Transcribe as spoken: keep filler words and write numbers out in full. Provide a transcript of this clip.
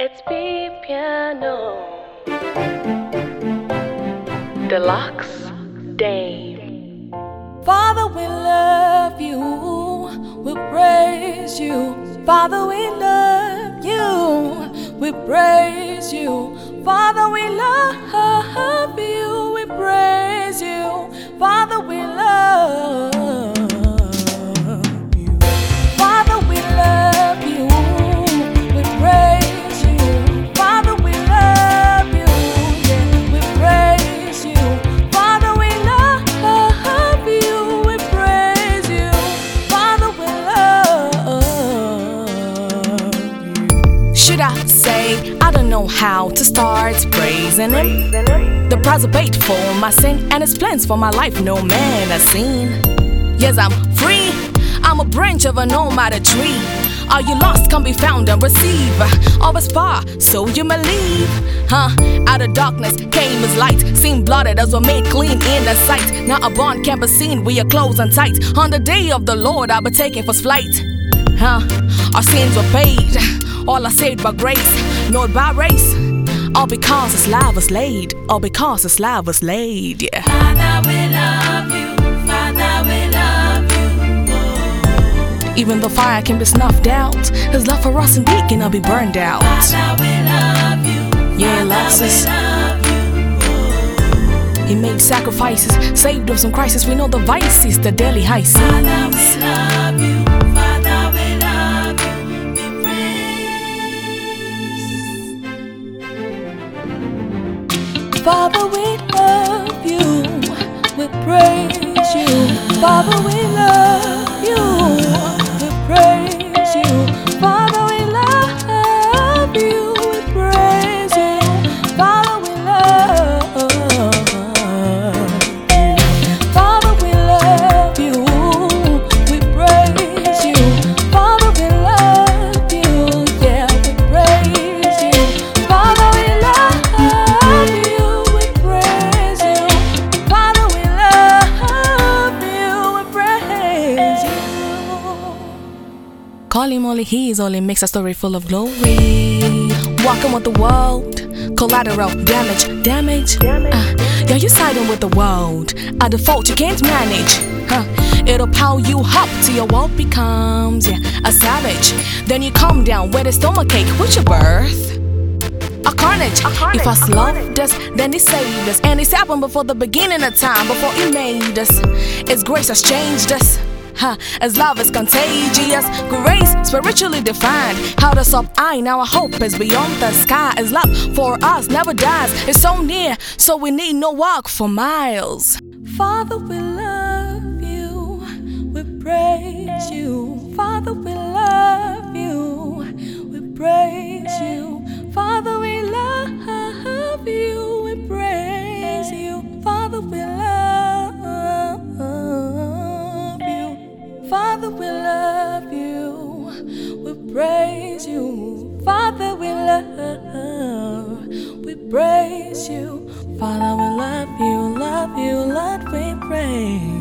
It's B Piano Deluxe Dame. Father, we love you, we praise you. Father, we love you, we praise you. Father, we love you, we praise you. Father, we love you. Father, we love you, we praise you. Father, we love you, yeah, we praise you. Father, we love you, we praise you. Father, we love you. Should I say, I don't know how to start praising Him? The price I paid for my sin and His plans for my life no man has seen. Yes, I'm free, I'm a branch of a nomad tree. Are you lost? Can be found and receive of His power, so you may leave. Huh? Out of darkness came His light. Seen blotted as we're made clean in the sight. Now a bond can't be seen, we are close and tight. On the day of the Lord I'll be taking first flight. Huh? Our sins were paid, all are saved by grace, not by race. All because His love was laid, all because His love was laid, yeah. Father, we love you, Father, we love you. Oh. Even though fire can be snuffed out, His love for us indeed cannot be burned out. Father, we love you, Yeah, He loves us. love you. Oh. He made sacrifices, saved us from crisis. We know the vices, the daily high seas. Father, we love you, Father, we love you. We praise. Father, we love you, we praise you. Father, we love you, we praise you. Father, we love you, we praise you. Father, we love you. Father, we love you, we praise you. Father, we love you, yeah, we praise you. Father, we love you, we praise you. Father, we love you, we praise you. Call Him only He is only makes a story full of glory. Walking with the world, collateral damage, damage. Uh, yeah, you siding with the world. A default you can't manage. Huh. It'll power you up till your world becomes, yeah, a savage. Then you come down with a stomachache with your birth. A carnage. A carnage. If us loved us, then He saved us. And it's happened before the beginning of time, before He made us. His grace has changed us. Huh. As love is contagious, grace spiritually defined. Held us up high, now our hope is beyond the sky. As love for us never dies, it's so near, so we need no walk for miles. Father, we love you, we praise you. Father, we love you, we praise you. Father, we love you, we praise you. Father, we love you. Father, we love you, we praise you. Father, we love, we praise you. Father, we love you, love you, Lord, we praise.